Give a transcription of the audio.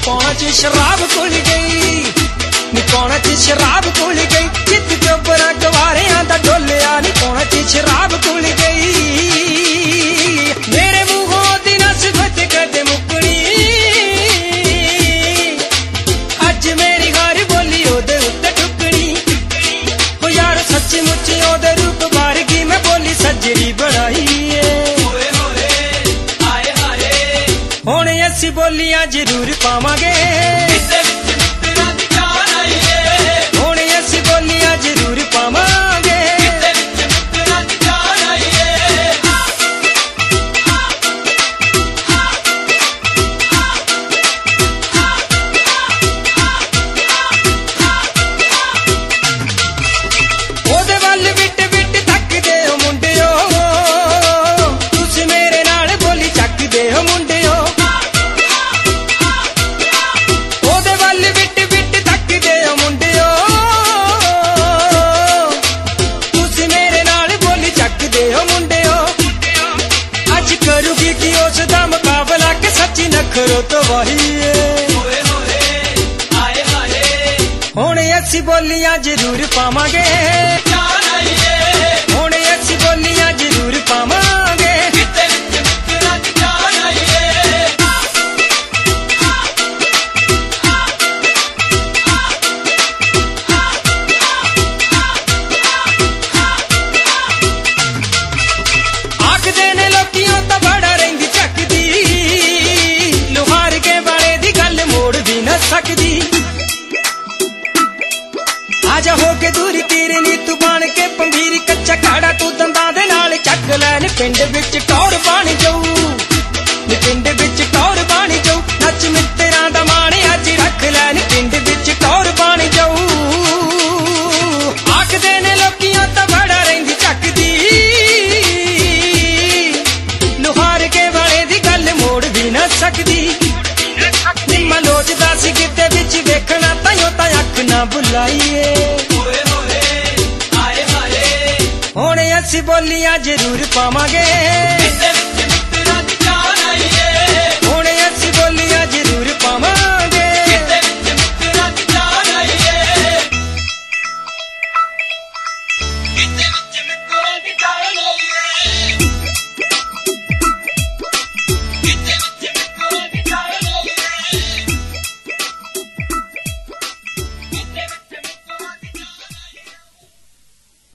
पौना च शराब घुल गई नी पौना च शराब घुल गई चित चोबरा गवारियां दा डोलिया नी पौना च शराब घुल गई मेरे मुंहों दी नस्बत कदे मुकनी अज मेरी हर बोली ओदे उत्ते ठुकनी हो यार सच्ची मुच्ची ओदे रूप बारगी मैं बोली सजरी बनाई हुण असीं बोलियां जरूर पावांगे हुण असीं बोलियां जरूर पावांगे ओदे वल विट विट तकदे हो मुंडियो तुसीं मेरे नाल बोली चकदे हो मुंडियो करूगी कि उसदा मुकाबला के सच्ची नखरो तो वही हुण असीं बोलियां जरूर पावांगे हुण असीं बोलियां जरूर पावांगे आखदे ने लोकियों तो बड़ा रंगी चकदी लुहार के वाले दी गल मोड़ भी न सकदी आजा हो के दूरी तेरे नी तू बन के पंभीर कच्चा काड़ा तू दंदां दे नाल चक लैन पिंड विच टौर बन जाऊ नी पिंड विच टौर बन जाऊ नच मित्तरां दा मान अज रख लैन पिंड विच टौर बन जाऊ आखदे ने लोकियों तो बड़ा रंगी चकदी लुहार के वाले दी गल मोड़ भी न सकदी निम्मा लोचदा सी किते विच वेखना ताइयों तां अख ना बुलाईए हुण असीं बोलियां जरूर पावांगे